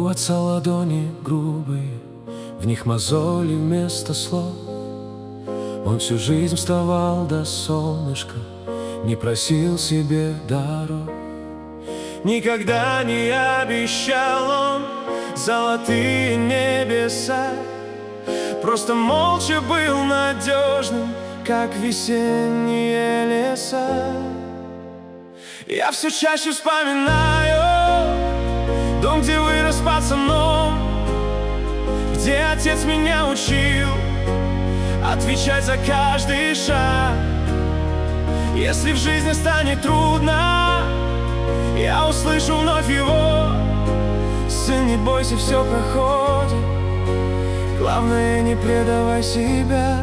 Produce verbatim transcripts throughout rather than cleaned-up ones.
У отца ладони грубые, в них мозоли вместо слов. Он всю жизнь вставал до солнышка, не просил себе дорог. Никогда не обещал он золотые небеса, просто молча был надежным, как весенние леса. Я все чаще вспоминаю дом, где вырос пацаном, где отец меня учил отвечать за каждый шаг. Если в жизни станет трудно, я услышу вновь его: сын, не бойся, все проходит, главное, не предавай себя.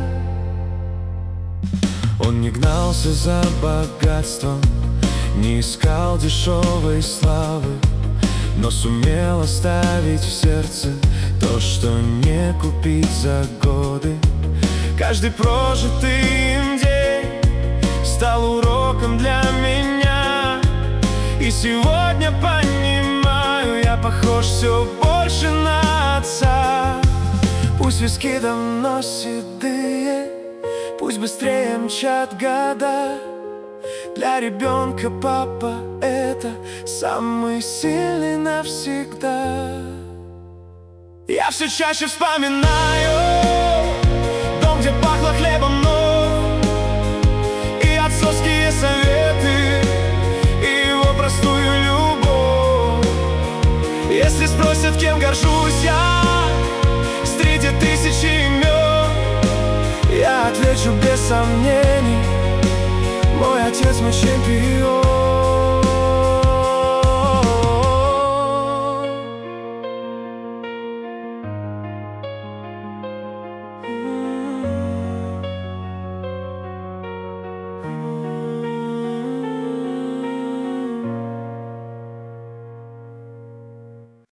Он не гнался за богатством, не искал дешевой славы, но сумел оставить в сердце то, что не купить за годы. Каждый прожитый им день стал уроком для меня, и сегодня понимаю, я похож все больше на отца. Пусть виски давно седые, пусть быстрее мчат года, для ребенка папа — это самый сильный навсегда. Я все чаще вспоминаю дом, где пахло хлебом ног, и отцовские советы, и его простую любовь. Если спросят, кем горжусь я среди тысячи имен, я отвечу без сомнений: мой отец, мой чемпион.